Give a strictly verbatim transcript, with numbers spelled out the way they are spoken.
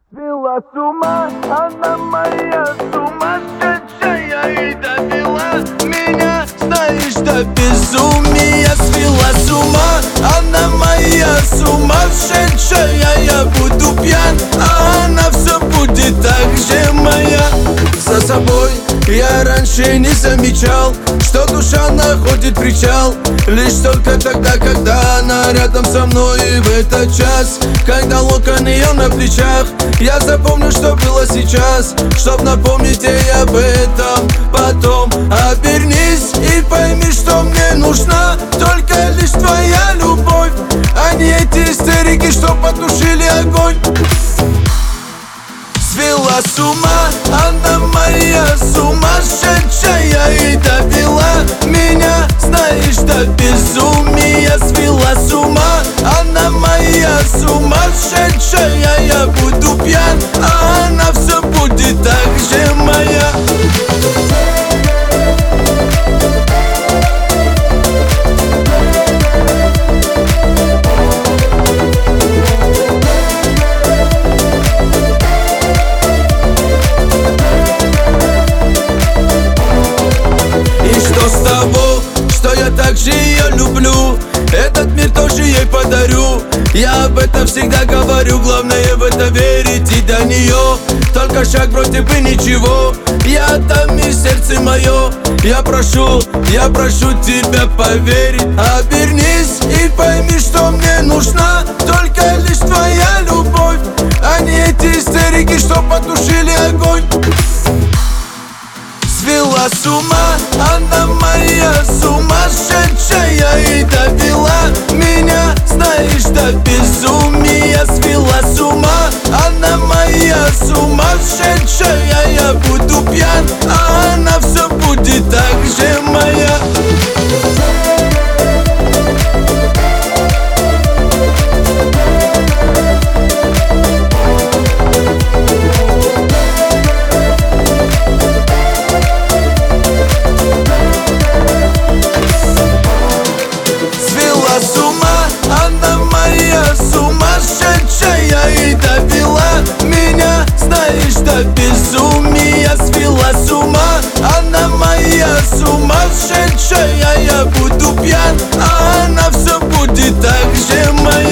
Свела с ума, она моя сумасшедшая, и довела меня, знаешь, до безумия. Свела с ума, она моя сумасшедшая. Я буду пьян, а она все будет так же моя. За собой я раньше не замечал, что душа находит причал лишь только тогда, когда она рядом со мной. И в этот час, когда локон ее на плечах, я запомню, что было сейчас, чтоб напомнить ей об этом потом. Обернись и пойми, что мне нужна только лишь твоя любовь, а не эти истерики, что потушили огонь. Свела с ума, она моя сумасшедшая, и довела меня, знаешь, до безумия. Свела с ума, она моя сумасшедшая. Я буду пьян, а она все будет так же моя. С того, что я также ее люблю, этот мир тоже ей подарю. Я об этом всегда говорю, главное в это верить. И до нее только шаг против и ничего. Я там и сердце мое, я прошу, я прошу тебя поверить. Обернись и пойми, что мне нужна только лишь твоя любовь, а не эти истерики, что потушили огонь. Свела с ума, она моя сумасшедшая, и довела меня, знаешь, до безумия. Свела с ума, она моя сумасшедшая. Я буду пьян, а она все будет так же моя. С ума, она моя сумасшедшая, и довела меня, знаешь, до безумия. Свела с ума, она моя сумасшедшая. Я буду пьян, а она все будет так же моя.